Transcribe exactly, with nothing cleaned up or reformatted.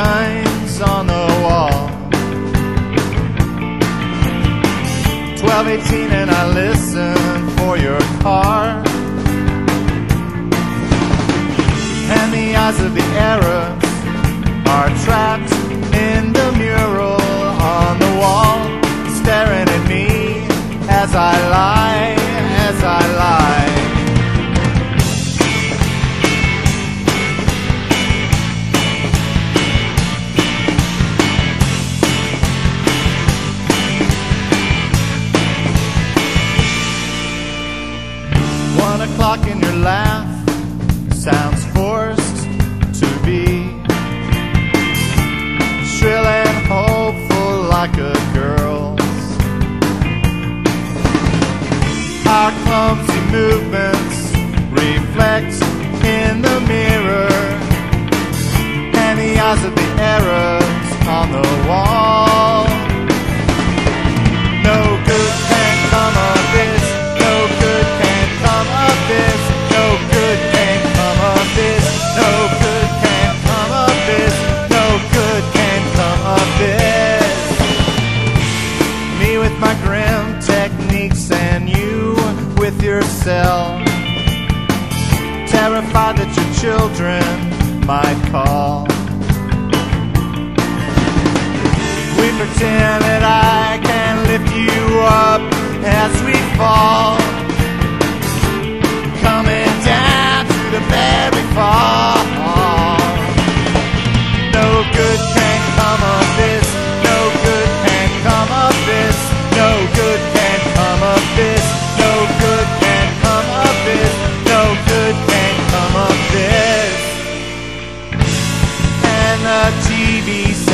signs on the wall. twelve eighteen and I listen for your car. And the eyes of the Arabs are trapped in the mural on the wall, staring at me as I lie, as I lie. One o'clock and your laugh sounds forced to be shrill and hopeful like a girl's. Our clumsy movements reflect in the mirror, and the eyes of the Arabs on the wall. No good can come of this, no good can come of this, no good can come of this, no good can come of this, no good can come of this. Me with my grim techniques and you with your cell, terrified that your children might call. We pretend that I can lift you up as we fall, coming down to the very fall. No good can come of this, no good can come of this, no good can come of this, no good can come of this, no good can come of this. And the T V